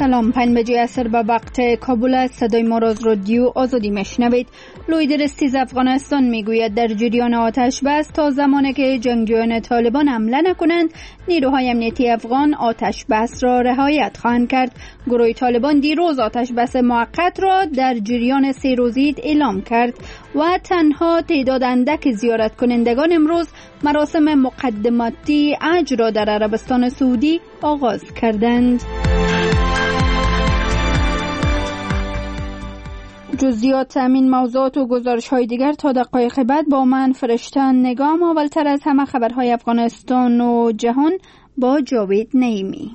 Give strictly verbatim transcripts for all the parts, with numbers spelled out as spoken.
سلام، پنج بجه عصر به وقت کابل است. صدای ما را از رادیو آزادی میشنوید. لویدر استیز افغانستان میگوید در جریان آتش بس تا زمانی که جنگجویان طالبان حمله نکنند نیروهای امنیتی افغان آتش بس را رعایت خواهند کرد. گروه طالبان دیروز آتش بس موقت را در جریان سه روزی اعلام کرد و تنها تعداد اندک زیارت کنندگان امروز مراسم مقدماتی حج را در عربستان سعودی آغاز کردند. جزئیات همین موضوعات و گزارش‌های دیگر تا دقایق بعد با من فرشته نگام. اولتر از همه خبرهای افغانستان و جهان با جاوید نعیمی.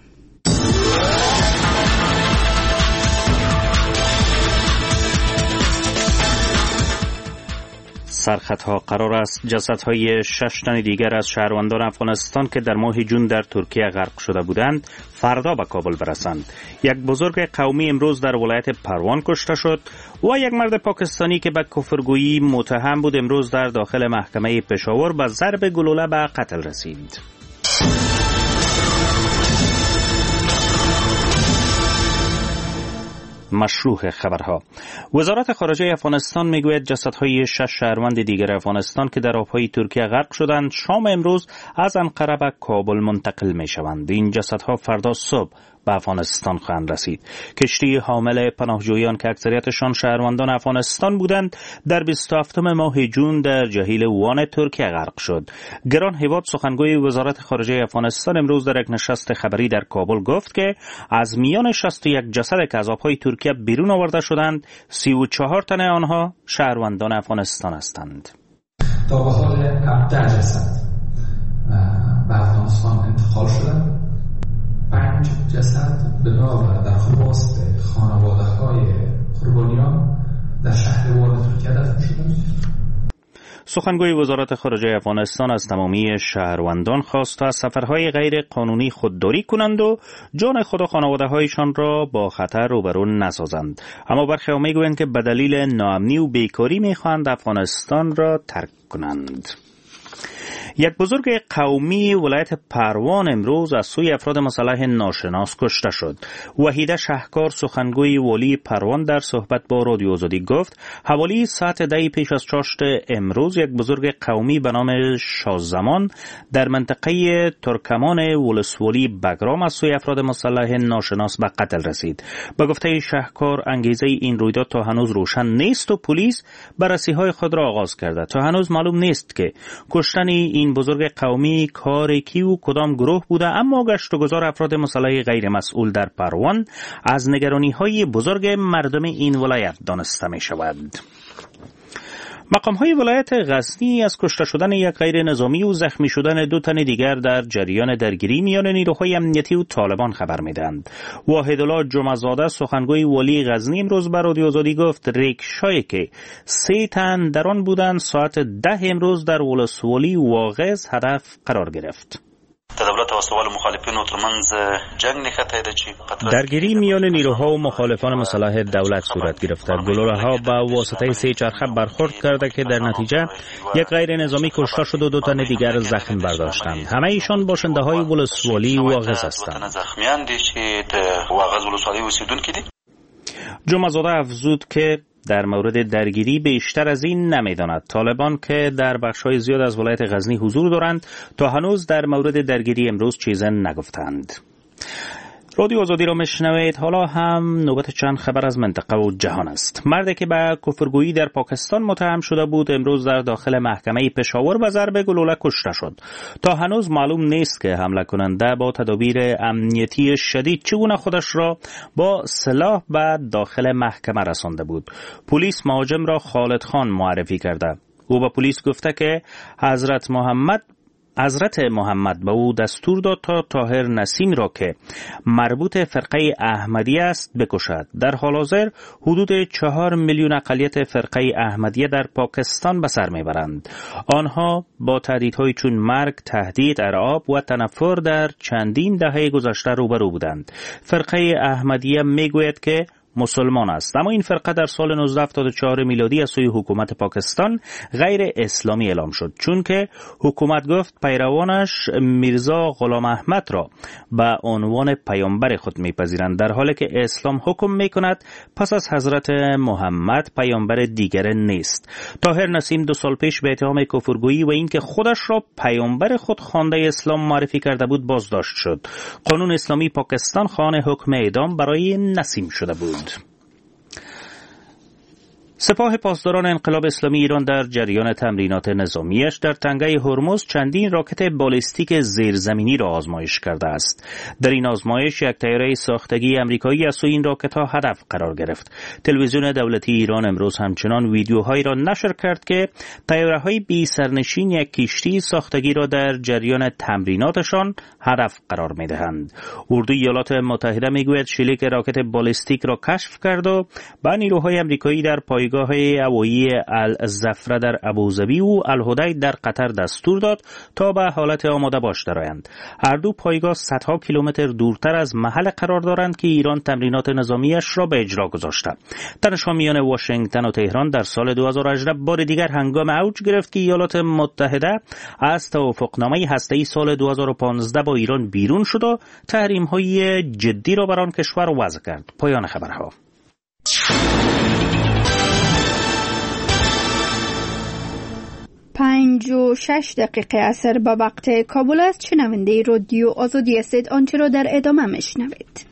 سرخطها قرار است جسدهای شش تن دیگر از شهروندان افغانستان که در ماه جون در ترکیه غرق شده بودند فردا به کابل برسند. یک بزرگ قومی امروز در ولایت پروان کشته شد و یک مرد پاکستانی که به کفرگویی متهم بود امروز در داخل محکمه پشاور به ضرب گلوله به قتل رسید. مشروع خبرها. وزارت خارجه افغانستان میگوید جسدهای شش شهروند دیگر افغانستان که در آبهای ترکیه غرق شدند شام امروز از انقره به کابل منتقل می شوند. این جسدها فردا صبح به افغانستان خواهند رسید. کشتی حامل پناهجویان که اکثریتشان شهروندان افغانستان بودند در بیست و هفتم ماه جون در جهیل وان ترکیه غرق شد. گران هیواد سخنگوی وزارت خارجه افغانستان امروز در یک نشست خبری در کابل گفت که از میان شصت و یک جسد که از آبهای ترکیه بیرون آورده شدند سی و چهار تن آنها شهروندان افغانستان هستند. تا به حال هفده جسد به افغانستان انتقال شدند. پنج جسد بنا به درخواست خانواده‌های قربانیان در شهر وان ترکیه دفن شدند. سخنگوی وزارت خارجه افغانستان از تمامی شهروندان خواست تا از سفرهای غیر قانونی خودداری کنند و جان خود و خانواده‌هایشان را با خطر روبرو نسازند. اما برخی ها میگویند که به دلیل ناامنی و بیکاری میخواهند افغانستان را ترک کنند. یک بزرگ قومی ولایت پروان امروز از سوی افراد مسلح ناشناس کشته شد. وحیده شهکار سخنگوی والی پروان در صحبت با رادیو آزادی گفت حوالی ساعت ده پیش از چاشت امروز یک بزرگ قومی به نام شازمان در منطقه ترکمان ولسوالی بگرام از سوی افراد مسلح ناشناس به قتل رسید. به گفته شهکار انگیزه این رویداد تا هنوز روشن نیست و پلیس بررسی‌های خود را آغاز کرده. تا هنوز معلوم نیست که کشتن این بزرگ قومی کار کی و کدام گروه بوده، اما گشت و گذار افراد مسلح غیر مسئول در پروان از نگرانی‌های بزرگ مردم این ولایت دانسته می شود. مقام‌های ولایت غزنی از کشته شدن یک غیر نظامی و زخمی شدن دو تن دیگر در جریان درگیری میان نیروهای امنیتی و طالبان خبر میدهند. واحدالله جمعه‌زاده سخنگوی والی غزنی امروز به رادیو آزادی گفت ریکشایی که سه تن در آن بودند ساعت ده امروز در ولسوالی واغظ هدف قرار گرفت. درگیری میان نیروها و مخالفان مسلح دولت صورت گرفته. گلوله‌ها به واسطه سه چرخه برخورد کرده که در نتیجه یک غیر نظامی کشته شد و دو تن دیگر زخم برداشتند. همه ایشان باشنده‌های ولسوالی واغظ هستند. جمعه‌زاده افزود که در مورد درگیری بیشتر از این نمیداند. طالبان که در بخش‌های زیاد از ولایت غزنی حضور دارند تا هنوز در مورد درگیری امروز چیزی نگفتند. رادیو آزادی را میشنوید. حالا هم نوبت چند خبر از منطقه و جهان است. مردی که به کفرگویی در پاکستان متهم شده بود امروز در داخل محکمه پشاور به ضرب گلوله کشته شد. تا هنوز معلوم نیست که حمله کننده با تدابیر امنیتی شدید چگونه خودش را با سلاح به داخل محکمه رسانده بود. پلیس مهاجم را خالد خان معرفی کرده. او به پلیس گفته که حضرت محمد حضرت محمد به او دستور داد تا طاهر نسیم را که مربوط فرقه احمدیه است بکشد. در حال حاضر حدود چهار میلیون اقلیت فرقه احمدیه در پاکستان به سر میبرند. آنها با تهدیدهای چون مرگ، تهدید، ارعاب و تنفر در چندین دهه گذشته روبرو بودند. فرقه احمدیه میگوید که مسلمان است. اما این فرقه در سال نوزده هفتاد و چهار میلادی از سوی حکومت پاکستان غیر اسلامی اعلام شد، چون که حکومت گفت پیروانش میرزا غلام احمد را به عنوان پیامبر خود میپذیرند، در حالی که اسلام حکم میکند پس از حضرت محمد پیامبر دیگر نیست. طاهر نسیم دو سال پیش به اتهام کفرگویی و اینکه خودش را پیامبر خود خوانده اسلام معرفی کرده بود بازداشت شد. قانون اسلامی پاکستان خواهان حکم اعدام برای نسیم شده بود. سپاه پاسداران انقلاب اسلامی ایران در جریان تمرینات نظامیش در تنگه هرمز چندین راکت بالستیک زیرزمینی را آزمایش کرده است. در این آزمایش یک طیاره ساختگی آمریکایی از سوی این راکت‌ها هدف قرار گرفت. تلویزیون دولتی ایران امروز همچنان ویدیوهایی را نشر کرد که طیاره‌های بی سرنشین یک کشتی ساختگی را در جریان تمریناتشان هدف قرار می‌دهند. اردوی ایالات متحده می‌گوید شلیک راکت بالستیک را کشف کرد و به نیروهای آمریکایی در پایگاه هوایی الزفره در ابوظبی و الهدی در قطر دستور داد تا به حالت آماده باش درآیند. هر دو پایگاه صدها کیلومتر دورتر از محل قرار دارند که ایران تمرینات نظامیش را به اجرا گذاشته. تنش‌ها میان واشنگتن و تهران در سال دو هزار و هجده بار دیگر هنگام اوج گرفت که ایالات متحده از توافقنامه هسته‌ای سال دو هزار و پانزده با ایران بیرون شد و تحریم‌های جدی را بر آن کشور وضع کرد. پایان خبرها. پنج و شش دقیقه عصر با وقت کابل است. شنونده رادیو آزادی هستید. آنچه را در ادامه میشنوید.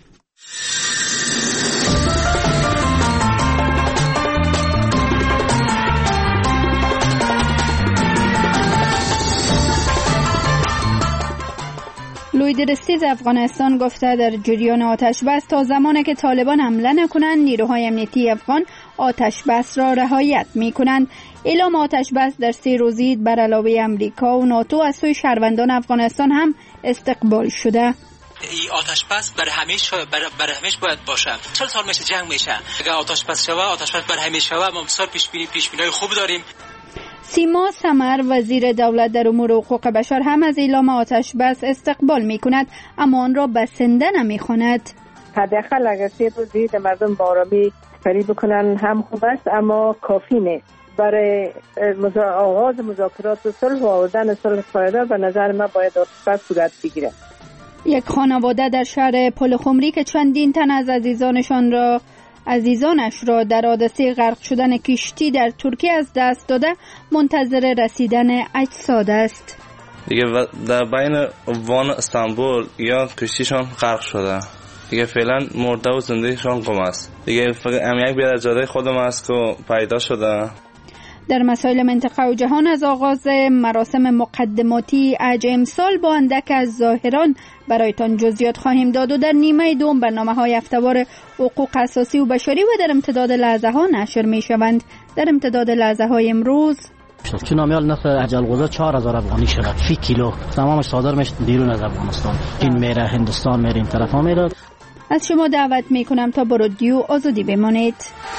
لویدرستیز افغانستان گفته در جریان آتش بس تا زمانی که طالبان حمله نکنند نیروهای امنیتی افغان آتش بس را رعایت می کنند. اعلام آتش بس در سه روزی بر علاوه امریکا و ناتو از سوی شهروندان افغانستان هم استقبال شده. ای آتش بس بر همیشه بر, بر همیشه باید باشه. چهل سال میشه جنگ میشه. اگه آتش بس شوه آتش بس بر همیشه شوه. ما بسیار پیش بینی پیش بینی خوب داریم. سیما سمر وزیر دولت در امور حقوق بشر هم از اعلام آتش بس استقبال می کند، اما آن را بسنده نمی خواند. حداقل اگر سه روزی در مردم با آرامی فری بکنن هم خوب است، اما کافی نیست. برای مزا... آغاز مذاکرات و صلح و آوردن صلح پایدار به نظر من باید آتش بس صورت بگیره. یک خانواده در شهر پلخمری که چندین تن از عزیزانشان را عزیزانش را در حادثه غرق شدن کشتی در ترکیه از دست داده منتظر رسیدن اجساد است. دیگه در بین وان استانبول یا کشتیشان غرق شده. دیگه فعلا مرده و زندگیشان گم است. دیگه فقط ام یک بیاد جاده خودم است که پیدا شده. در مسائل منطقه و جهان از آغاز مراسم مقدماتی حج امسال با اندک از ظاهران برایتان جزئیات خواهیم داد و در نیمه دوم برنامه‌های هفته‌وار حقوق اساسی و بشری و در امتداد لحظه ها نشر می‌شوند. در امتداد لحظه های امروز چون نامیال نرخ عجل غذا چهار هزار افغانی شده فی کیلو، تمامش صادر میشه بیرون از افغانستان. این میره هندوستان، میره این طرفا میره. از شما دعوت میکنم تا با رادیو آزادی بمانید.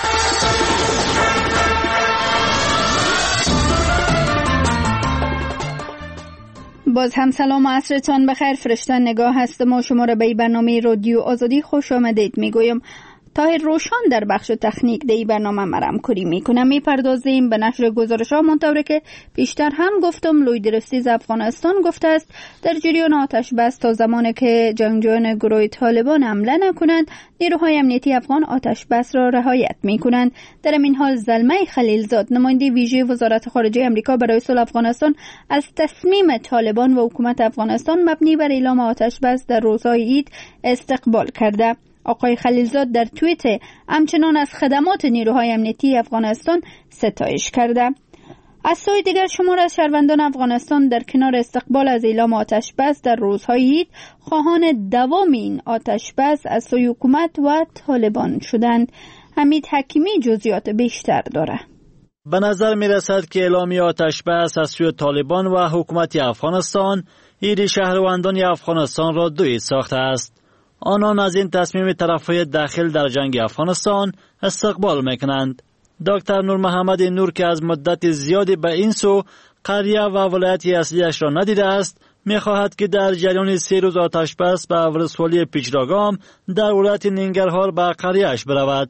باز هم سلام و عصرتان بخیر. فرشته نگاه هستم و شما را به برنامه رادیو آزادی خوش آمدید میگویم. طاهر روشان در بخش تکنیک دی برنامه مرام کری میکنم. میپردازیم به نشر گزارش ها منطوره که پیشتر هم گفتم لویدرستیز افغانستان گفته است در جریان آتش بس تا زمانی که جنگجویان گروه طالبان حمله نکنند نیروهای امنیتی افغان آتش بس را رعایت میکنند. در این حال زلمه خلیلزاد نماینده ویژه وزارت خارجه آمریکا برای صلح افغانستان از تصمیم طالبان و حکومت افغانستان مبنی بر اعلام آتش بس در روزهای عید استقبال کرده. آقای خلیلزاد در توییت همچنان از خدمات نیروهای امنیتی افغانستان ستایش کرده. از سوی دیگر شمار از شهروندان افغانستان در کنار استقبال از اعلام آتش بس در روزهای عید خواهان دوام این آتش بس از سوی حکومت و طالبان شدند. حمید حکیمی جزئیات بیشتر داره. به نظر می رسد که اعلامی آتش بس از سوی طالبان و حکومت افغانستان ایری شهروندان افغانستان را دویید ساخته است. آنان از این تصمیم طرفهای داخل در جنگ افغانستان استقبال میکنند. دکتر نور محمد نور که از مدت زیادی به این سو قریه و ولایت اصلیش را ندیده است می‌خواهد که در جریان سه روز آتش بس به ولسوالی پیچراگام در ولایت ننگرهار به قریه‌اش برود.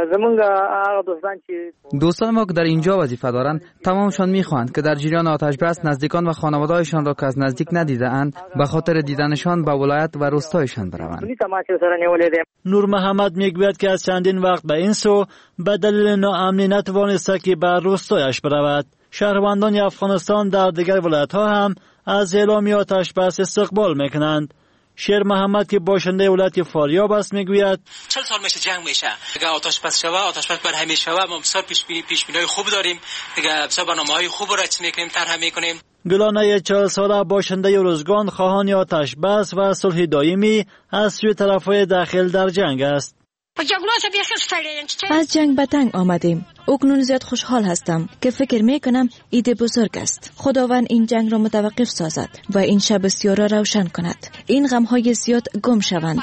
دوستان ما که در اینجا وظیفه دارند تمامشان می‌خواهند که در جریان آتش بس نزدیکان و خانواده‌هایشان را که از نزدیک ندیده‌اند به خاطر دیدنشان به ولایت و روستایشان بروند. نور محمد میگوید که از چندین وقت به این سو به دلیل ناامنی نتوانسته که به روستایش برود. شهروندان افغانستان در دیگر ولایت‌ها هم از اعلامی آتش بس استقبال میکنند. شیر محمد که باشنده ولایت فاریاب است میگوید چل سال میشه جنگ میشه، دیگه آتش بس شوه، آتش بس بر همیشه شوه. ما بسیار پیش بینی پیش بینی خوب داریم، دیگه بسیار برنامه‌های خوب رو رچ میکنیم، طرح میکنیم. گلانه چهل ساله باشنده روزگان خواهان آتش بس و صلح دائمی از سوی طرفهای داخل در جنگ است. از جنگ به تنگ آمدیم. اکنون زیاد خوشحال هستم که فکر میکنم ایده بزرگ است. خداوند این جنگ را متوقف سازد و این شب سیاه را روشن کند. این غمهای زیاد گم شوند.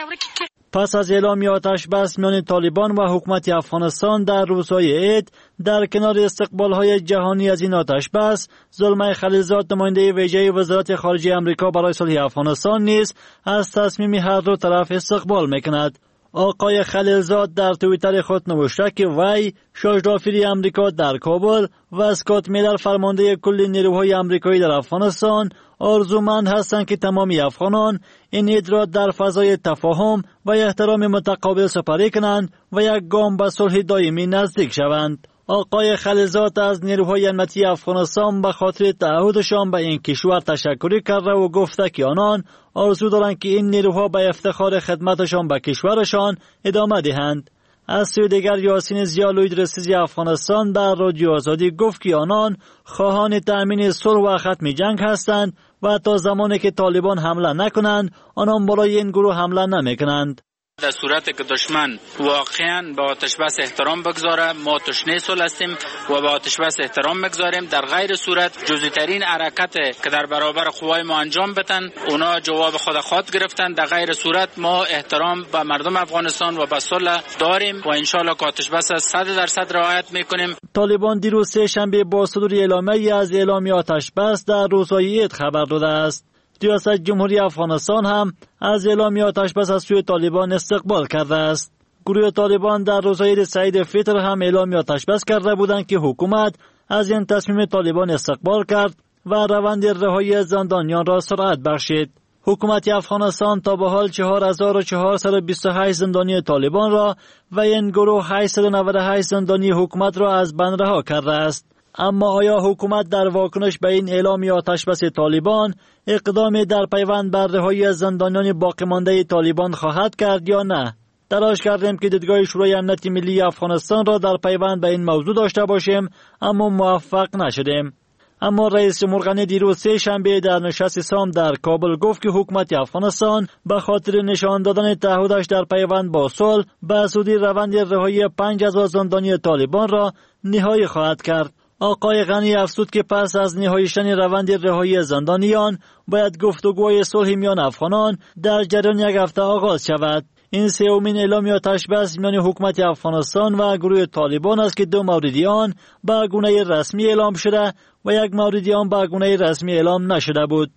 پس از اعلامی آتش بس میان طالبان و حکومت افغانستان در روزهای عید، در کنار استقبال‌های جهانی از این آتش بس، زلمه خلیلزاد نماینده ویژه وزارت خارجه آمریکا برای صلح افغانستان نیز از تصمیم هر دو طرف استقبال میکند. آقای خلیلزاد در توییتر خود نوشته که وی شاهدافیر آمریکا در کابل و اسکات میلر فرمانده کل نیروهای آمریکایی در افغانستان آرزومند هستند که تمام افغانان این عید را در فضای تفاهم و احترام متقابل سپری کنند و یک گام به صلح دائمی نزدیک شوند. آقای خلیلزاد از نیروهای امنیتی افغانستان به خاطر تعهدشان به این کشور تشکر کرده و گفته که آنان آرزو دارند که این نیروها به افتخار خدمتشان به کشورشان ادامه دهند. از سوی دیگر یاسین ضیا لوید رئیس افغانستان در رادیو آزادی گفت که آنان خواهان تأمین صلح و ختم جنگ هستند و تا زمانی که طالبان حمله نکنند آنان برای این گروه حمله نمیکنند. در صورتی که دشمن واقعا به آتش بس احترام بگذاره، ما تشنه صلح هستیم و به آتش بس احترام بگذاریم. در غیر صورت جزئی ترین حرکت که در برابر قوای ما انجام بدن اونا جواب خود خود گرفتن. در غیر صورت ما احترام به مردم افغانستان و به صلح داریم و ان شاء الله که آتش بس صد درصد رعایت میکنیم. طالبان دیروز سه شنبه با صدور اعلامیه از اعلامی آتش بس در روزهای عید خبر داده است. ریاست جمهوری افغانستان هم از اعلامی آتش بس از سوی طالبان استقبال کرده است. گروه طالبان در روزهای سعید فطر هم اعلامی آتش بس کرده بودند که حکومت از این تصمیم طالبان استقبال کرد و روند رهایی زندانیان را سرعت بخشید. حکومت افغانستان تا به حال چهار هزار و چهارصد و بیست و هشت زندانی طالبان را و این گروه هشتصد و نود و هشت زندانی حکومت را از بند رها کرده است. اما آیا حکومت در واکنش به این اعلامی آتش بس طالبان اقدامی در پیوند بر رهایی از زندانیان باقی مانده طالبان خواهد کرد یا نه؟ تلاش کردیم که دیدگاه شورای امنیت ملی افغانستان را در پیوند به این موضوع داشته باشیم اما موفق نشدیم. اما رئیس جمهور غنی دیروز سه شنبه در نشست سام در کابل گفت که حکومت افغانستان به خاطر نشان دادن تعهدش در پیوند با صلح به زودی روند رهایی پنج هزار زندانی طالبان را نهایی خواهد کرد. آقای غنی افزود که پس از نهایی شدن روند رهایی زندانیان باید گفتگوی صلح میان افغانان در جریان یک هفته آغاز شود. این سومین اعلامی آتش بس میان حکومت افغانستان و گروه طالبان است که دو موردی آن به گونه رسمی اعلام شده و یک موردی آن به گونه رسمی اعلام نشده بود.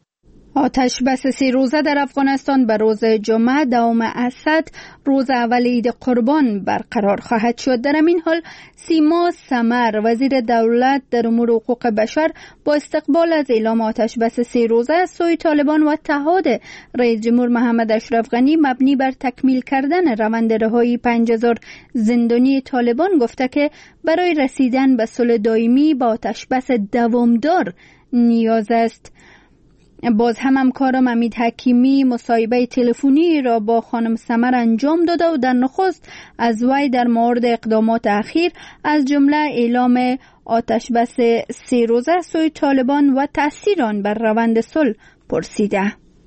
آتش بس سه روزه در افغانستان به روز جمعه دوم اسد روز اول عید قربان برقرار خواهد شد. در این حال سیما سمر وزیر دولت در امور حقوق بشر با استقبال از اعلام آتش بس سه روزه از سوی طالبان و تعهد رئیس جمهور محمد اشرف غنی مبنی بر تکمیل کردن روند رهایی پنج هزار زندانی طالبان گفته که برای رسیدن به صلح دائمی با آتش بس دوامدار نیاز است. باز هم همکارم امید حکیمی مصاحبه تلفنی را با خانم سمر انجام داده و در نخست از وی در مورد اقدامات اخیر از جمله اعلام آتش بس سه روزه سوی طالبان و تأثیر آن بر روند صلح پرسیده.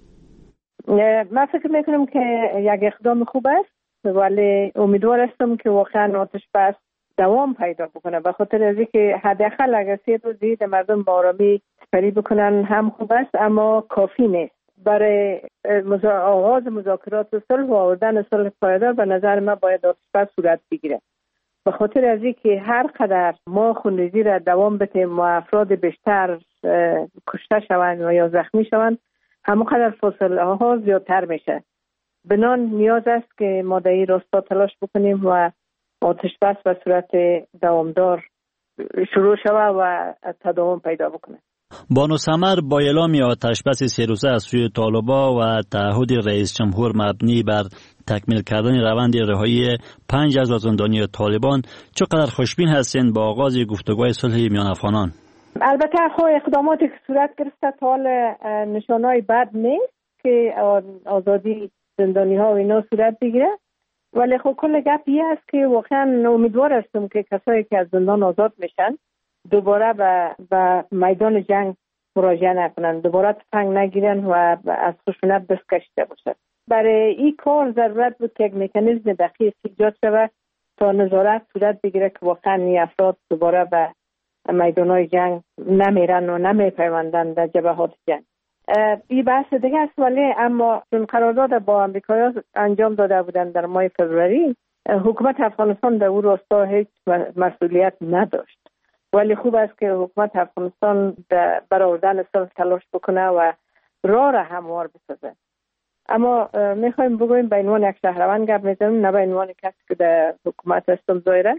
من فکر میکنم که یک اقدام خوب است ولی امیدوار هستم که واقعا آتش بس دوام پیدا بکنه، به خاطر از اینکه حداقل اگر سه روز دید مردم با آرامی سپری بکنن هم خوب است اما کافی نیست. برای مزا... آغاز مذاکرات صلح و آوردن صلح پایدار به نظر من باید آتش بس صورت بگیره، به خاطر از اینکه هر قدر ما خونریزی را دوام بدیم و افراد بیشتر کشته شوند و یا زخمی شوند همونقدر فاصله ها زیادتر میشه. بنان نیاز است که ما در این راستا تلاش بکنیم و آتش بس به صورت دوامدار شروع شود و تداوم پیدا بکنه. بانو سمر با اعلام آتش بس سه روزه از سوی طالبان و تعهد رئیس جمهور مبنی بر تکمیل کردن روند رهایی پنج از زندانی طالبان، چقدر خوشبین هستین با آغاز گفتگوهای صلح میان افغانان؟ البته خو اقداماتی که صورت گرفته تا حال نشانهای بد نیست که آزادی زندانی ها و اینا صورت بگیره، ولی خب کل گپ این است که واقعا امیدوار هستم که کسایی که از زندان آزاد میشن دوباره به به میدان جنگ مراجعه نکنن، دوباره تفنگ نگیرن و از خشونت دست کشیده باشد. برای این کار ضرورت بود که یک مکانیزم دقیق ایجاد شود تا نظارت صورت بگیره که واقعا این افراد دوباره به میدان‌های جنگ نمیرن و نمیپیوندن در جبهات جنگ. این بحث دیگه است، ولی اما چون قرارداد با امریکایی انجام داده بودن در ماه فوریه، حکومت افغانستان در اون راستا هیچ مسئولیت نداشت، ولی خوب است که حکومت افغانستان برای آوردن صلح تلاش بکنه و راه را هموار بسازه. اما میخوایم بگویم به عنوان یک شهروند گپ میزنیم، نه به عنوان کسی که در حکومت هستم ظاهرا.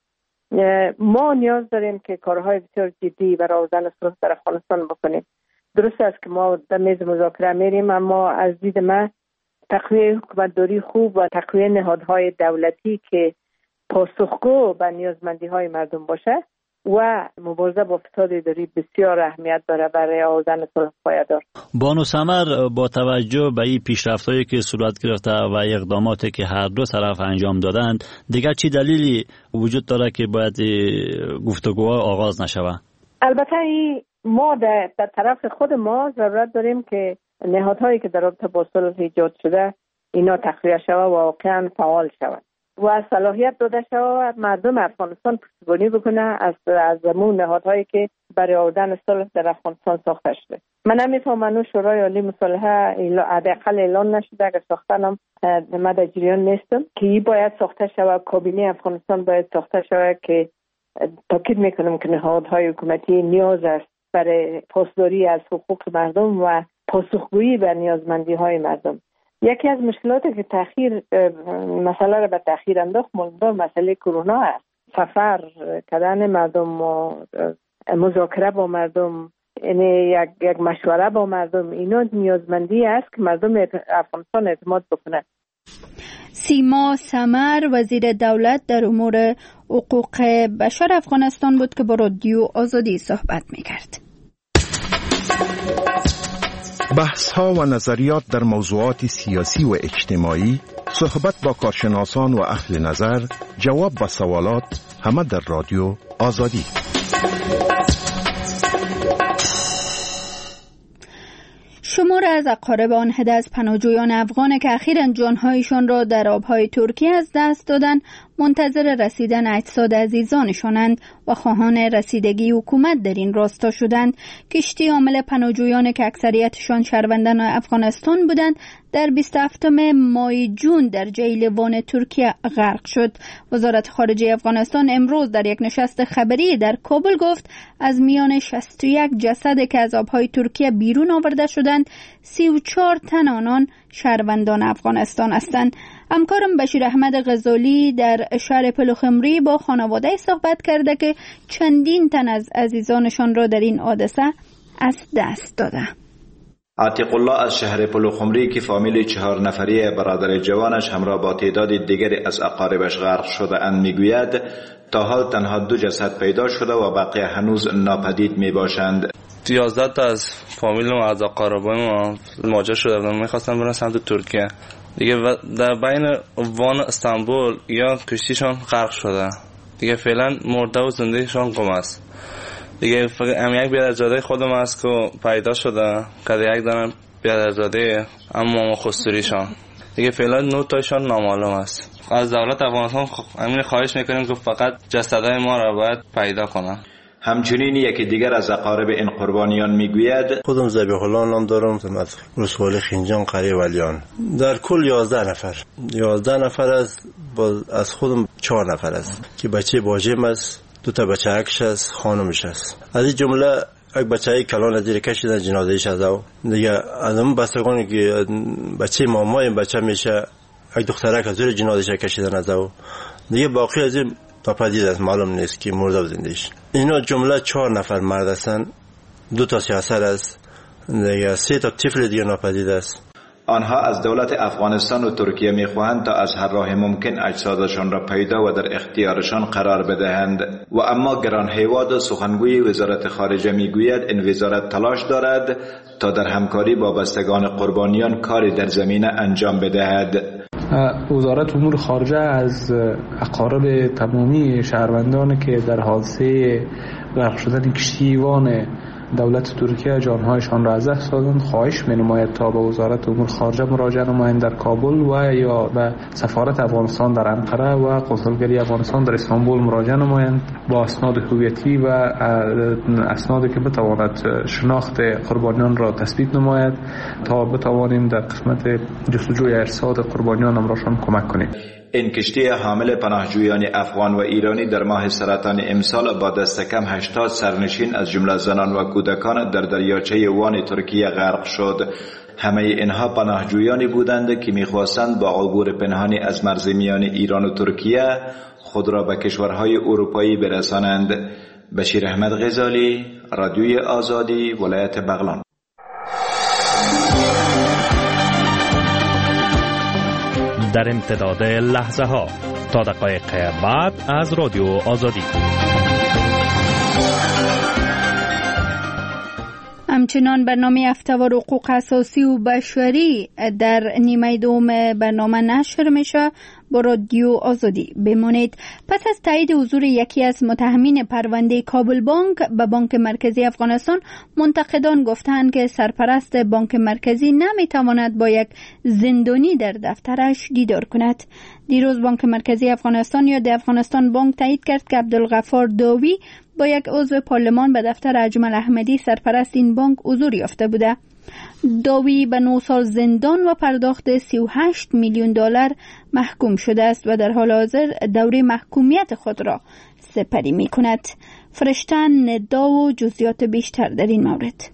ما نیاز داریم که کارهای بسیار جدی برای آوردن صلح در افغانستان بکنیم. درست است که ما در میز مذاکره میریم، اما از دید من تقویه حکومتداری خوب و تقویه نهادهای دولتی که پاسخگو به نیازمندی های مردم باشه و مبارزه با فساد اداری بسیار اهمیت داره برای آوردن صلح پایدار. بانو سمر، با توجه به این پیشرفت‌هایی که صورت گرفته و اقداماتی که هر دو طرف انجام دادند، دیگر چی دلیلی وجود داره که باید گفتگوها آغاز نشود؟ البته ما در طرف خود ما ضرورت داریم که نهادهایی که در رابطه با صلح ایجاد شده اینا تقویه شود و واقعا فعال شود و صلاحیت داده شود مردم افغانستان پشتیبانی بکنه از از همون نهادهایی که برای آوردن صلح در افغانستان ساخته شده. من نمیفهمم شورای عالی مصالحه حداقل اعلان نشده، اگر ساختنم من در جریان نیستم که این باید ساخته شود. کابینه افغانستان باید ساخته شود که تاکید میکنم که نهادهای حکومتی نیاز است برای پاسداری از حقوق مردم و پاسخگویی به نیازمندی های مردم. یکی از مشکلاتی که تأخیر مسئله را به تأخیر انداخت موضوع مسئله کرونا است. سفر کردن مردم و مذاکره با مردم، یعنی یک یک مشوره با مردم، اینا نیازمندی است که مردم افغانستان اعتماد بکنند. سیما سمر، وزیر دولت در امور حقوق بشر افغانستان بود که با رادیو آزادی صحبت می‌کرد. بحث‌ها و نظریات در موضوعات سیاسی و اجتماعی، صحبت با کارشناسان و اهل نظر، جواب به سوالات، همه در رادیو آزادی. شمار از اقارب آن هده از پناهجویان افغان که اخیراً جانهایشان را در آبهای ترکیه از دست دادند منتظر رسیدن اجساد عزیزانشانند و خواهان رسیدگی حکومت در این راستا شدند. کشتی حامل پناهجویان که اکثریتشان شهروندان افغانستان بودند در بیست و هفتم ماه جون در جیل وان ترکیه غرق شد. وزارت خارجه افغانستان امروز در یک نشست خبری در کابل گفت از میان شصت و یک جسد که از آبهای ترکیه بیرون آورده شدند، سی و چهار تن آنان شهروندان افغانستان هستند. همکارم بشیر احمد غزالی در شهر پلوخمری با خانواده صحبت کرده که چندین تن از عزیزانشان را در این حادثه از دست داده. عتیق الله از شهر پلوخمری که فامیل چهار نفری برادر جوانش همراه با تعداد دیگری از اقاربش غرق شده اند میگوید تا حال تنها دو جسد پیدا شده و بقیه هنوز ناپدید می باشند. یازده تا از فامیل ما از اقاربای ما مهاجر شده بودن، میخواستن برن سمت ترکیه دیگه. در بین وان استانبول یا کشتیشان غرق شده دیگه. فعلا مرده و زندهشان گم است دیگه. فقط هم یک بیادرزاده خودم است که پیدا شده که یک دارن بیادرزاده اما خستوریشان دیگه. فعلا نه تایشان نامعلوم است. از دولت افغانستان همین خواهش میکنیم که فقط جسدهای ما را باید پیدا کنن. همچنین یکی دیگر از اقارب این قربانیان میگوید خودم ذبیح الله نام دارم، از رسول خینجان قریه ولیان. در کل یازده نفر یازده نفر است، از خودم چهار نفر است که بچه باجم است، دو تا بچه اکش است، خانمش است. از این جمله یک بچه کلان از زیر کشیدن جنازه‌اش از او دیگه از اون بستگانی که بچه مامای بچه میشه یک دخترک از زیر جنازه‌اش کشیدن از او دیگه باقی از این ناپدید است، معلوم نیست که مرده و زنده‌اش. اینا جمله چهار نفر مرد هستند، دو تا سیاست است دیگه، سه تا طفل دیگه ناپدید است. آنها از دولت افغانستان و ترکیه میخواهند تا از هر راه ممکن اجسادشان را پیدا و در اختیارشان قرار بدهند و اما گران هیواد سخنگوی وزارت خارجه میگوید این وزارت تلاش دارد تا در همکاری با بستگان قربانیان کاری در زمینه انجام بدهد. وزارت امور خارجه از اقارب تمامی شهروندانی که در حادثه غرق شدن کشتیوان دولت ترکیه جانهایشان را از دست دادند خواهش می‌نماید تا به وزارت امور خارجه مراجعه نمایند در کابل و یا به سفارت افغانستان در انقره و کنسولگری افغانستان در استانبول مراجعه نمایند با اسناد هویتی و اسنادی که بتواند شناخت قربانیان را تثبیت نماید تا بتوانیم در قسمت جستجوی ارصاد قربانیان امراشان کمک کنیم. این کشتی حامل پناهجویان افغان و ایرانی در ماه سرطان امسال با دست کم هشتاد سرنشین از جمله زنان و کودکان در دریاچه وان ترکیه غرق شد. همه اینها پناهجویانی بودند که می‌خواستند با عبور پنهانی از مرز میان ایران و ترکیه خود را به کشورهای اروپایی برسانند. بشیر احمد غزالی، رادیوی آزادی، ولایت بغلان. در امتداد لحظه ها تا دقایق بعد از رادیو آزادی. همچنان برنامه هفته‌وار حقوق اساسی و بشری در نیمه دوم برنامه نشر میشه. با رادیو آزادی بمانید. پس از تایید حضور یکی از متهمین پرونده کابل بانک به بانک مرکزی افغانستان، منتقدان گفتند که سرپرست بانک مرکزی نمیتواند با یک زندانی در دفترش دیدار کند. دیروز بانک مرکزی افغانستان یا د افغانستان بانک تایید کرد که عبدالغفار داوی با یک عضو پارلمان به دفتر اجمل احمدی سرپرست این بانک حضور یافته بوده. داوی به نه سال زندان و پرداخت سی و هشت میلیون دلار محکوم شده است و در حال حاضر دوره محکومیت خود را سپری می کند. فرشتن ندا و جزئیات بیشتر در این مورد.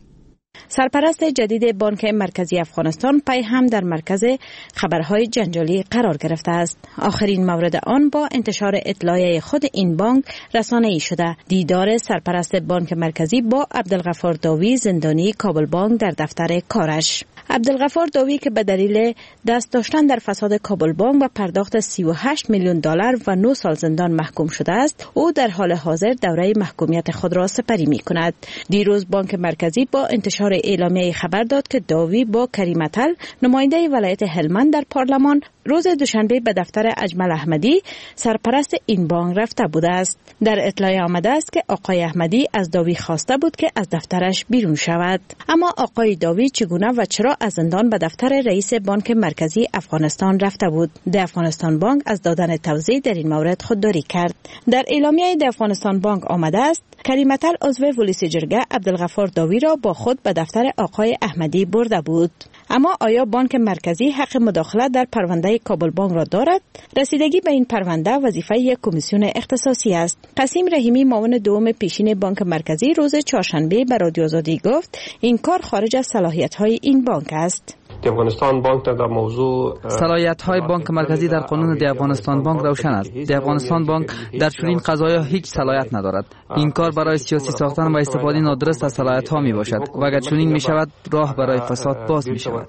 سرپرست جدید بانک مرکزی افغانستان پی هم در مرکز خبرهای جنجالی قرار گرفته است. آخرین مورد آن با انتشار اطلاعیه خود این بانک رسانه‌ای شده. دیدار سرپرست بانک مرکزی با عبدالغفار داوی زندانی کابل بانک در دفتر کارش. عبدالغفار داوی که به دلیل دست داشتن در فساد کابل بانک و پرداخت سی و هشت میلیون دلار و نه سال زندان محکوم شده است، او در حال حاضر دوره محکومیت خود را سپری می کند. دیروز بانک مرکزی با انتشار اعلامیه خبر داد که داوی با کریم اتل نماینده ولایت هلمند در پارلمان روز دوشنبه به دفتر اجمل احمدی سرپرست این بانک رفته بوده است. در اطلاع آمده است که آقای احمدی از داوی خواسته بود که از دفترش بیرون شود. اما آقای داوی چگونه و چرا از زندان به دفتر رئیس بانک مرکزی افغانستان رفته بود؟ د افغانستان بانک از دادن توضیح در این مورد خودداری کرد. در اعلامیه د افغانستان بانک آمده است کریم اتل عضو پلیس جرگه عبدالغفار داوی را با خود به دفتر آقای احمدی برده بود. اما آیا بانک مرکزی حق مداخله در پرونده کابل بانک را دارد؟ رسیدگی به این پرونده وظیفه یک کمیسیون اختصاصی است. قاسم رحیمی معاون دوم پیشین بانک مرکزی روز چهارشنبه به رادیو آزادی گفت این کار خارج از صلاحیت‌های این بانک است. افغانستان بانک در موضوع صلاحیت‌های بانک مرکزی در قانون د افغانستان بانک روشن است. د افغانستان بانک در چنین قضایا هیچ صلاحیت ندارد. این کار برای سیاسی ساختن و استفاده نادرست از صلاحیت‌ها میباشد و اگر چنین میشود راه برای فساد باز میشود.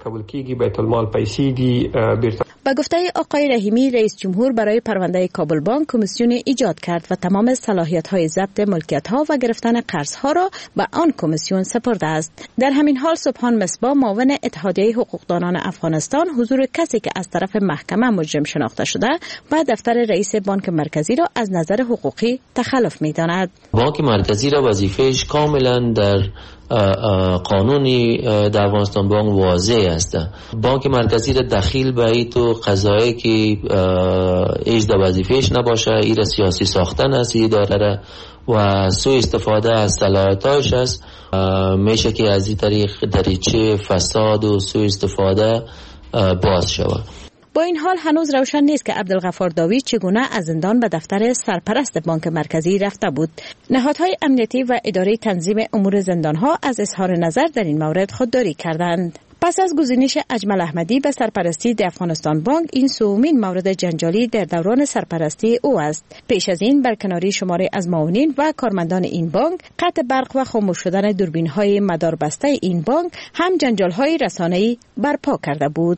با گفته آقای رحیمی رئیس جمهور برای پرونده کابل بانک کمیسیون ایجاد کرد و تمام صلاحیت‌های ضبط ملکیت‌ها و گرفتن قرض‌ها را به آن کمیسیون سپرده است. در همین حال سبحان مصباح معاون اتحادیه حقوقدانان افغانستان حضور کسی که از طرف محکمه مجرم شناخته شده و دفتر رئیس بانک مرکزی را از نظر حقوقی تخلف می‌داند. بانک مرکزی را وظیفه‌اش کاملا در قانونی در افغانستان بانک واضح است. بانک مرکزی را دخیل به این تو قضایی که ایش در وظیفه‌اش نباشه، این را سیاسی ساختن است این داره و سوء استفاده از صلاحیت‌هاش است. میشه که از این طریق دریچه فساد و سوء استفاده باز شود. با این حال هنوز روشن نیست که عبدالغفار داوی چگونه از زندان به دفتر سرپرست بانک مرکزی رفته بود. نهادهای امنیتی و اداره تنظیم امور زندانها از اظهار نظر در این مورد خودداری کردند. پس از گزینش اجمل احمدی به سرپرستی د افغانستان بانک، این سومین مورد جنجالی در دوران سرپرستی او است. پیش از این برکناری شماری از معاونین و کارمندان این بانک، قطع برق و خاموش شدن دوربین‌های مداربسته این بانک هم جنجال‌های رسانه‌ای برپا کرده بود.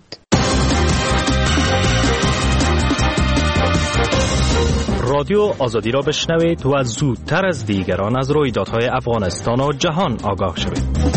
رادیو آزادی را بشنوید و زودتر از دیگران از رویدادهای افغانستان و جهان آگاه شوید.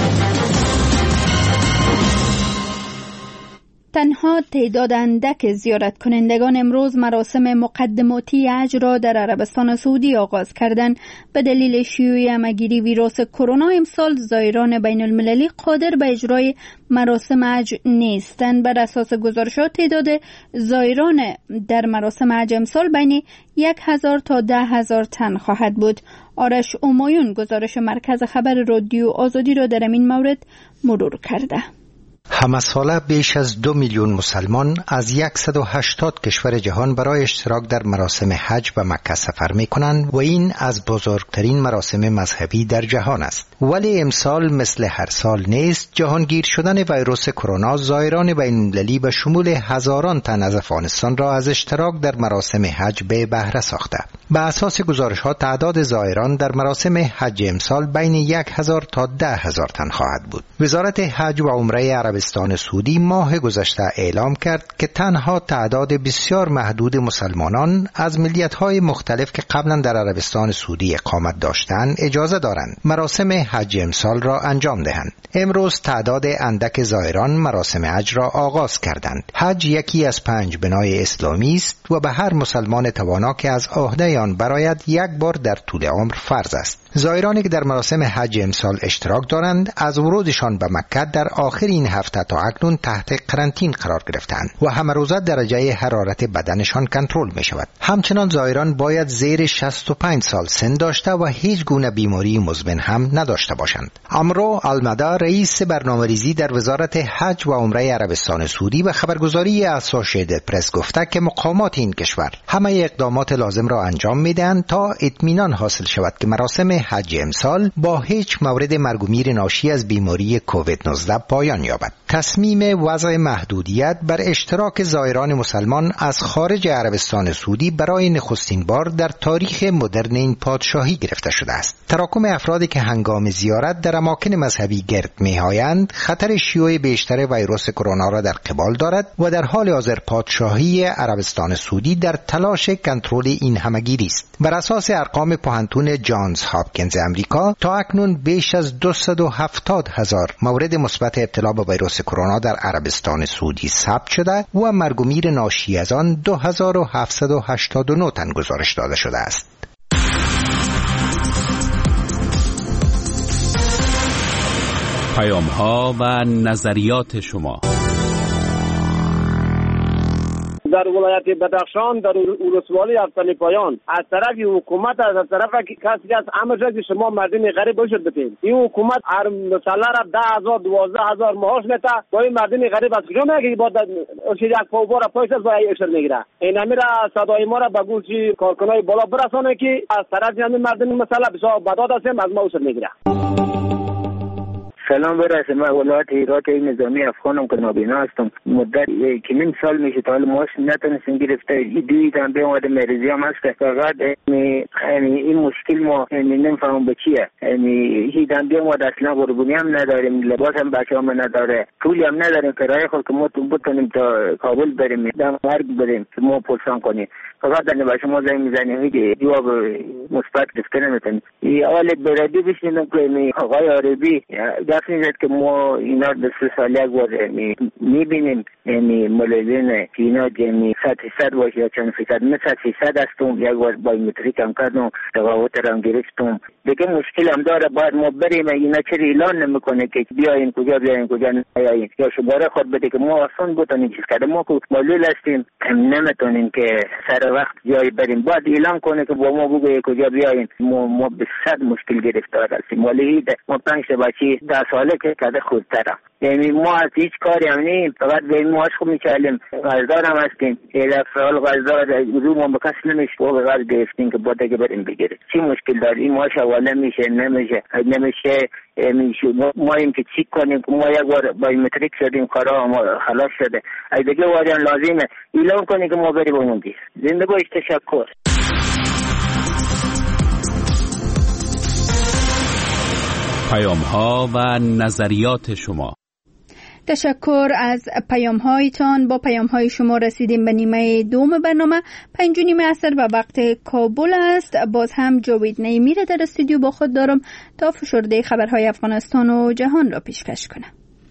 تنها تعداد اندک زیارت کنندگان امروز مراسم مقدماتی حج را در عربستان سعودی آغاز کردند. به دلیل شیوع همه‌گیری ویروس کرونا امسال زائران بین المللی قادر به اجرای مراسم حج نیستند. بر اساس گزارشات تعداد زائران در مراسم حج امسال بین یک هزار تا ده هزار تن خواهد بود. آرش اومایون گزارش مرکز خبر رادیو آزادی را در این مورد مرور کرده. همه ساله بیش از دو میلیون مسلمان از صد و هشتاد کشور جهان برای اشتراک در مراسم حج به مکه سفر می کنند و این از بزرگترین مراسم مذهبی در جهان است. ولی امسال مثل هر سال نیست. جهانگیر شدن ویروس کرونا زائران بین المللی به شمول هزاران تن از افغانستان را از اشتراک در مراسم حج به بهره ساخته. به اساس گزارش‌ها تعداد زائران در مراسم حج امسال بین یک هزار تا ده هزار تن خواهد بود. وزارت حج و عمره عربستان سعودی ماه گذشته اعلام کرد که تنها تعداد بسیار محدود مسلمانان از ملیت‌های مختلف که قبلا در عربستان سعودی اقامت داشتند اجازه دارند مراسم حج امسال را انجام دهند. امروز تعداد اندک زائران مراسم حج را آغاز کردند. حج یکی از پنج بنای اسلامی است و به هر مسلمان توانا که از عهده آن برآید یک بار در طول عمر فرض است. زائرانی که در مراسم حج امسال اشتراک دارند از ورودشان به مکه در آخر این هفته تا اکنون تحت قرنطینه قرار گرفتند و همه روزه درجه حرارت بدنشان کنترل می شود. همچنان زائران باید زیر شصت و پنج سال سن داشته و هیچ گونه بیماری مزمن هم نداشته باشند. امرو المده رئیس برنامه‌ریزی در وزارت حج و عمره عربستان سعودی به خبرگزاری اسوسییتد پرس گفته که مقامات این کشور همه اقدامات لازم را انجام میدهند تا اطمینان حاصل شود که مراسم حج امسال با هیچ مورد مرگ و میر ناشی از بیماری کووید نوزده پایان یابد. تصمیم وضع محدودیت بر اشتراک زائران مسلمان از خارج عربستان سعودی برای نخستین بار در تاریخ مدرن این پادشاهی گرفته شده است. تراکم افرادی که هنگام زیارت در اماکن مذهبی گرد می‌آیند خطر شیوع بیشتر ویروس کرونا را در قبال دارد و در حال حاضر پادشاهی عربستان سعودی در تلاش کنترل این همه‌گیری است. بر اساس ارقام پوهنتون جانز هاپکینز امریکا تا اکنون بیش از دویست و هفتاد هزار مورد مثبت ابتلا به ویروس کرونا در عربستان سعودی ثبت شده و مرگ و میر ناشی از آن دو هزار و هفتصد و هشتاد و نه تن گزارش داده شده است. پیام‌ها و نظریات شما. در ولایت بدخشان در ولسوالی افتانی پایان از طرف حکومت از طرف کسی از امر که شما مردم غریب باشید بتین این حکومت هر مسئله را ده هزار دوازده هزار معاش میده با این مردم غریب از کجا میگه که با یک پاوبار پایش از باید اشتر میگیره. این امیر صدای ما را به گوشی کارکنای بالا برسانه که از طرف همین مردم مسئله بسیار بداد هستیم از ما اشتر میگیره. سلام برسه. من ولایت هرات نظامی افغانم که نابینا هستم. مدت یک نیم سال میشه تا حال معاش نتونستم گرفته. دوی هم به اومده مریضی هم هست. فقط این مشکل ما نمیفهمم به چیه. هیچ هم به اومده اصلا قربونی هم نداریم. لباس هم بچه هم نداره. پولی هم نداریم. کرایه خود که ما بتونیم تا کابل بریم. دم مرگ بریم که ما پرسان کنیم. فقط در به شما زنگ میزنیم هیچ جواب مثبت گرفته نمیتونیم. اول برادی بشینم که آقای عربی دفت نیزد که ما اینا در سه سال یک بار میبینیم یعنی ملیزین که اینا یعنی صد فیصد باشه یا چند فیصد من صد فیصد هستم یک بار بایومتریک هم کردم تقاوت را هم گرفتم دیگه مشکل هم داره باید ما بریم اینا چرا اعلان نمیکنه که بیاین کجا بیاین کجا نیاین یا شماره خود بده که ما اصلا بتونیم چیز کرده ما که معلول هستیم نمیتونیم که سر وقت جایی بریم باید اعلان کنه که با ما بگه کجا بیاین ما, ما به صد مشکل گرفتار هستیم ولی ما پنج تا بچه ده ساله که کده خودتره یعنی ما از هیچ کاری هم نیم، فقط به این ماش خوب میچلیم، غزدار هم هستیم. ایلا فرال غزدار رو ما بکس نمیشه با غزد گرفتیم که باید اگه بریم بگیره. چی مشکل داره؟ این ماش اولا میشه نمیشه نمیشه میشه ما این که چی کنیم؟ ما یک بار بایومتریک شدیم، کارا ما خلاص شده. اگه دیگه وارد لازمه اعلام کنیم که ما بریم بموندیم. زنده باش. تشکر. پیام ها و نظریات شما. تشکر از پیام هایتان. با پیام های شما رسیدیم به نیمه دوم برنامه. پنج نیمه عصر به وقت کابل است. باز هم جاوید نیمی را در استودیو با خود دارم تا فشرده خبرهای افغانستان و جهان را پیشکش کنم.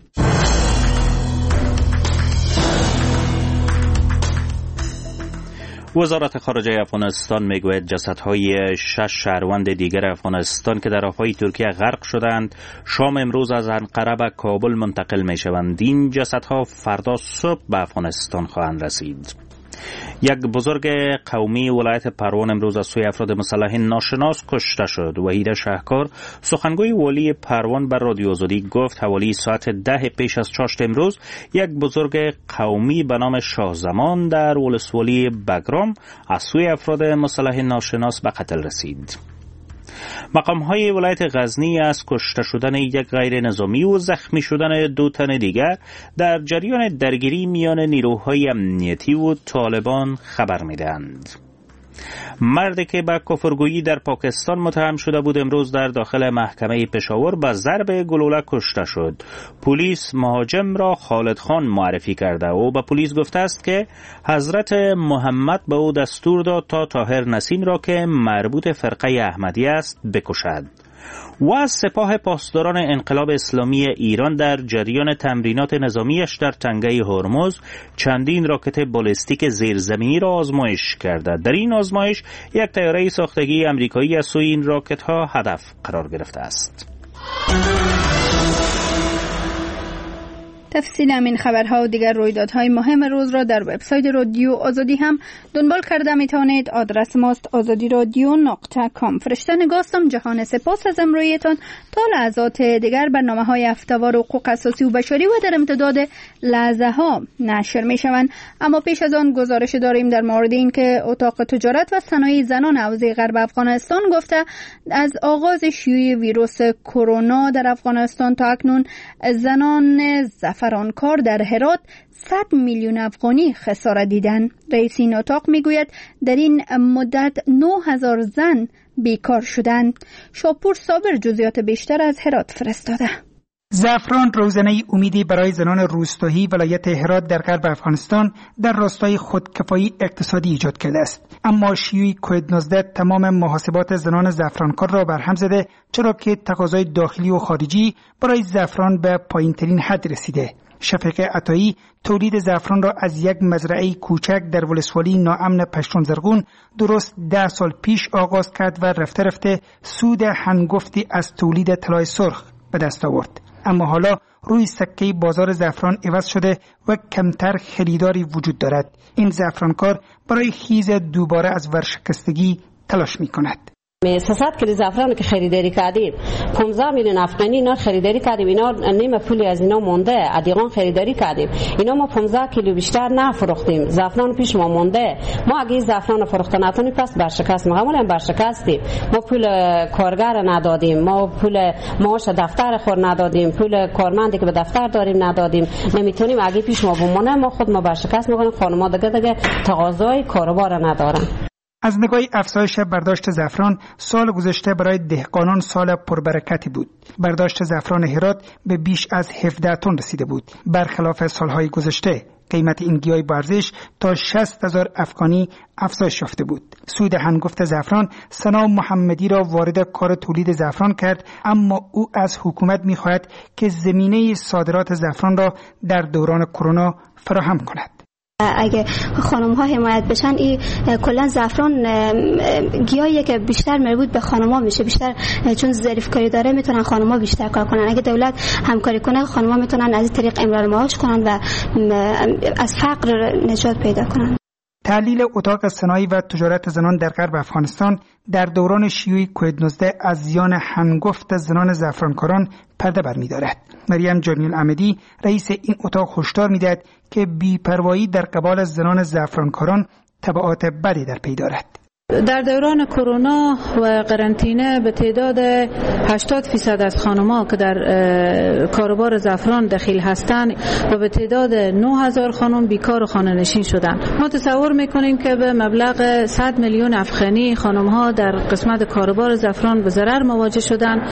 وزارت خارجه افغانستان میگوید جسدهای شش شهروند دیگر افغانستان که در آبهای ترکیه غرق شدند شام امروز از انقره به کابل منتقل می شوند. این جسدها فردا صبح به افغانستان خواهند رسید. یک بزرگ قومی ولایت پروان امروز از سوی افراد مسلح ناشناس کشته شد. وحید شهکار سخنگوی والی پروان بر رادیو آزادی گفت حوالی ساعت ده پیش از چاشت امروز یک بزرگ قومی به نام شاه زمان در ولسوالی بگرام از سوی افراد مسلح ناشناس به قتل رسید. مقام‌های ولایت غزنی از کشته شدن یک غیر نظامی و زخمی شدن دو تن دیگر در جریان درگیری میان نیروهای امنیتی و طالبان خبر می‌دهند. مردی که به کفرگویی در پاکستان متهم شده بود امروز در داخل محکمه پشاور به ضرب گلوله کشته شد. پلیس مهاجم را خالد خان معرفی کرده و به پلیس گفته است که حضرت محمد به او دستور داد تا طاهر نسیم را که مربوط فرقه احمدی است بکشد. و از سپاه پاسداران انقلاب اسلامی ایران در جریان تمرینات نظامیش در تنگه هرمز چندین راکت بالستیک زیرزمینی را آزمایش کرده. در این آزمایش یک طیاره ساختگی آمریکایی از سوی این راکت ها هدف قرار گرفته است. تفصیل همین خبرها و دیگر رویدادهای مهم روز را در وبسایت رادیو آزادی هم دنبال کرده می توانید. آدرس ماست آزادی رادیو نقطه کام. فرشته نگاستم. جهان سپاس از امرویتان. تا لحظات دیگر برنامه های هفته‌وار حقوق اساسی و بشری و در امتداد لحظه ها نشر می شوند. اما پیش از آن گزارش داریم در مورد این که اتاق تجارت و صنایع زنان حوزه غرب افغانستان گفته از آغاز شیوع ویروس کرونا در افغانستان تا اکنون زنان زعفرانکار در هرات صد میلیون افغانی خسارت دیدند. رئیس این اتاق میگوید در این مدت نه هزار زن بیکار شدند. شاپور صابر جزئیات بیشتر از هرات فرستاده. زعفران روزنه امیدی برای زنان روستایی ولایت هرات در غرب افغانستان در راستای خودکفایی اقتصادی ایجاد کرده است. اما شیوع کووید نوزده تمام محاسبات زنان زعفرانکار را برهم زده، چرا که تقاضای داخلی و خارجی برای زعفران به پایین‌ترین حد رسیده. شفیق عطایی تولید زعفران را از یک مزرعه کوچک در ولسوالی ناامن پشتون زرغون درست ده سال پیش آغاز کرد و رفته رفته سود هنگفتی از تولید طلای سرخ به دست آورد. اما حالا روی سکه بازار زعفران عوض شده و کمتر خریداری وجود دارد. این زعفرانکار برای خیز دوباره از ورشکستگی تلاش می کند. سیصد کیلو زعفران که خریداری کردیم پانزده میلیون افغانی اینا خریداری کردیم. اینا نیم پولی از اینا مونده. ادیغان خریداری کردیم. اینا ما پانزده کیلو بیشتر نفروختیم. زعفران پیش ما مونده. ما اگه زعفران فروخته نتونیم پس برشکست معمولا برشکستیم. ما پول کارگر ندادیم. ما پول معاش دفتر خور ندادیم. پول کارمندی که به دفتر داریم ندادیم. نمیتونیم اگه پیش ما بمونه ما خود ما برشکست میکنیم. خانم‌ها دیگه دیگه تقاضای کاروبار ندارن. از نگاه افزایش برداشت زعفران سال گذشته برای دهقانان سال پربرکتی بود. برداشت زعفران هرات به بیش از هفده تن رسیده بود. برخلاف سالهای گذشته قیمت این گیاه با ارزش تا شصت هزار افغانی افزایش یافته بود. سود هنگفت زعفران سنا محمدی را وارد کار تولید زعفران کرد، اما او از حکومت می‌خواهد که زمینه صادرات زعفران را در دوران کرونا فراهم کند. اگه خانم ها حمایت بشن این کلا زعفران گیاهیه که بیشتر مربوط به خانم ها میشه، بیشتر چون ظریف کاری داره میتونن خانم ها بیشتر کار کنن. اگه دولت همکاری کنه خانم ها میتونن از این طریق امرار معاش کنن و از فقر نجات پیدا کنن. تحلیل اتاق صنایع و تجارت زنان در غرب افغانستان در دوران شیوع کووید نوزده از زیان هنگفت زنان زعفرانکاران پرده برمی‌دارد. مریم جمیل احمدی رئیس این اتاق هشدار می‌دهد که بی‌پروایی در قبال زنان زعفرانکاران تبعات بدی در پی دارد. در دوران کرونا و قرنطینه به تعداد هشتاد فیصد از خانم‌ها که در کاروبار زعفران دخیل هستند و به تعداد نه هزار خانم بیکار و خانه‌نشین شدند. ما تصور می‌کنیم که به مبلغ صد میلیون افغانی خانم‌ها در قسمت کاروبار زعفران به ضرر مواجه شدند